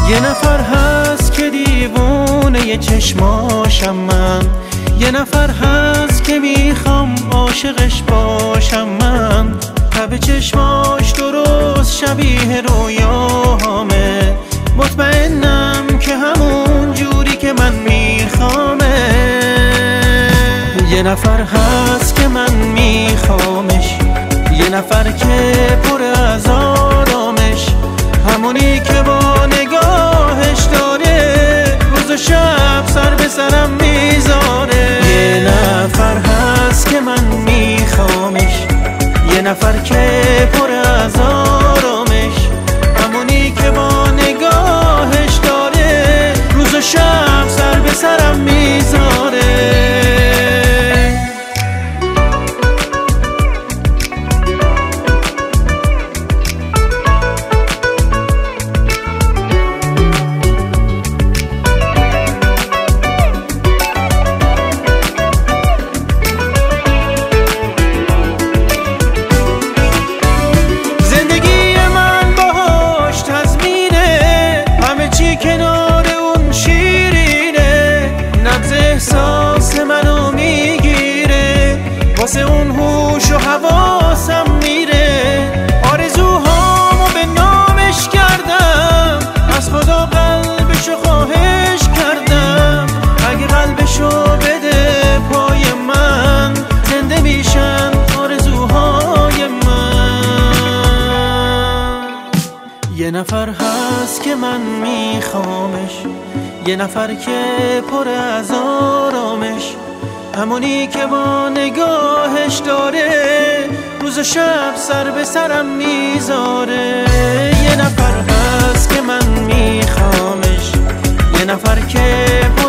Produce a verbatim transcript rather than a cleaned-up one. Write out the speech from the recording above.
یه نفر هست که دیوونه یه چشماشم من، یه نفر هست که میخوام عاشقش باشم من. تب چشماش درست شبیه رویاهامه، مطمئنم که همون جوری که من میخوامه. یه نفر هست که من میخوامش، یه نفر که پر از آرامش، همونی که با نگاهش داره روز و شب سر به سرم میذاره. یه نفر هست که من میخوامش، یه نفر که پر از آرامش، همونی که با نگاهش داره روز و شب سر به سرم میذاره. واسه اون هوش و حواسم میره، آرزوهامو به نامش کردم، از خدا قلبشو خواهش کردم. اگه قلبشو بده پای من، زنده میشن آرزوهای من. یه نفر هست که من میخوامش، یه نفر که پر از آرامش، همونی که با نگاهش داره روز و شب سر به سرم میذاره. یه نفر هست که من میخوامش، یه نفر که